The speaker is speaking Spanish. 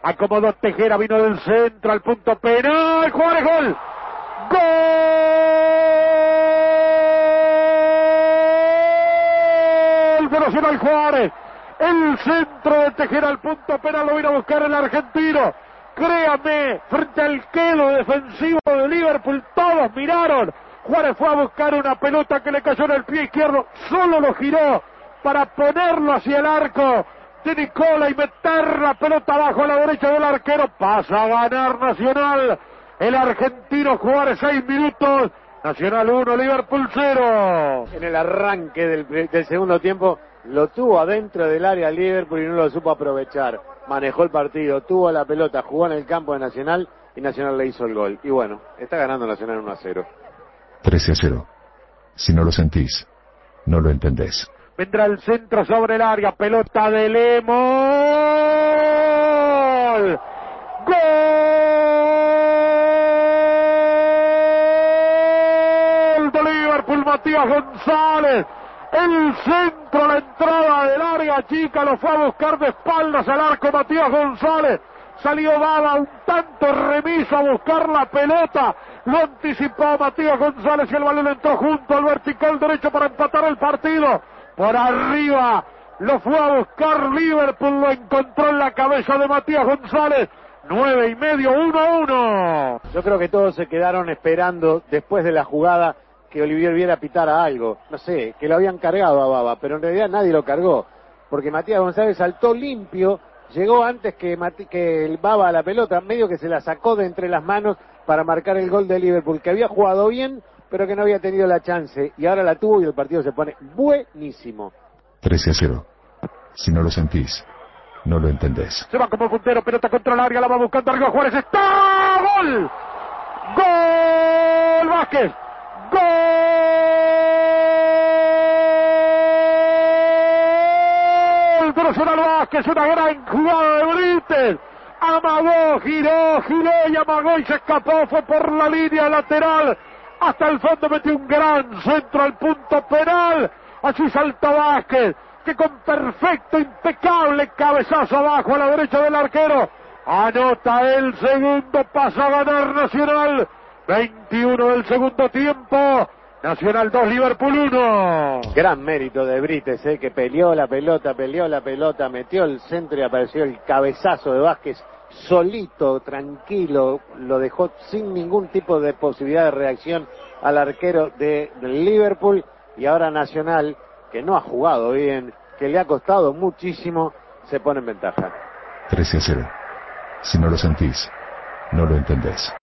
Acomodó Tejera, vino del centro al punto penal. Juárez, gol. ¡Gol! De Nacional Juárez. El centro de Tejera al punto penal lo vino a buscar el argentino. Créame, frente al quedo defensivo de Liverpool, todos miraron. Juárez fue a buscar una pelota que le cayó en el pie izquierdo, solo lo giró para ponerlo hacia el arco de Nicola y meter la pelota abajo a la derecha del arquero. Pasa a ganar Nacional. El argentino Juárez, 6 minutos. Nacional 1, Liverpool 0. En el arranque del segundo tiempo lo tuvo adentro del área Liverpool y no lo supo aprovechar. Manejó el partido, tuvo la pelota, jugó en el campo de Nacional y Nacional le hizo el gol. Y bueno, está ganando Nacional 1-0. 13-0. Si no lo sentís, no lo entendés. Vendrá el centro sobre el área, pelota de Lemos. ¡Gol! De Liverpool, Matías González. El centro, la entrada del área chica, lo fue a buscar de espaldas al arco Matías González. Salió Baba un tanto remiso a buscar la pelota. Lo anticipó Matías González y el balón entró junto al vertical derecho para empatar el partido. Por arriba lo fue a buscar Liverpool, lo encontró en la cabeza de Matías González. 9:30, 1-1. Yo creo que todos se quedaron esperando después de la jugada que Olivier Viera pitara algo. No sé, que lo habían cargado a Baba, pero en realidad nadie lo cargó. Porque Matías González saltó limpio, llegó antes que el Baba a la pelota, medio que se la sacó de entre las manos para marcar el gol de Liverpool, que había jugado bien, pero que no había tenido la chance, y ahora la tuvo y el partido se pone buenísimo. 13-0. Si no lo sentís, no lo entendés. Se va como puntero, pelota contra el área, la va buscando arriba Juárez, ¡está! ¡Gol! ¡Gol! Vázquez. ¡Gol! De Nacional Vázquez, una gran jugada de Brites. Amagó, giró y amagó y se escapó, fue por la línea lateral. Hasta el fondo metió un gran centro al punto penal. Así salta Vázquez, que con perfecto, impecable cabezazo abajo a la derecha del arquero. Anota el segundo, pasa a ganar Nacional. 21 del segundo tiempo. Nacional 2, Liverpool 1. Gran mérito de Brites, que peleó la pelota, metió el centro y apareció el cabezazo de Vázquez solito, tranquilo, lo dejó sin ningún tipo de posibilidad de reacción al arquero del Liverpool. Y ahora Nacional, que no ha jugado bien, que le ha costado muchísimo, se pone en ventaja. 13-0. Si no lo sentís, no lo entendés.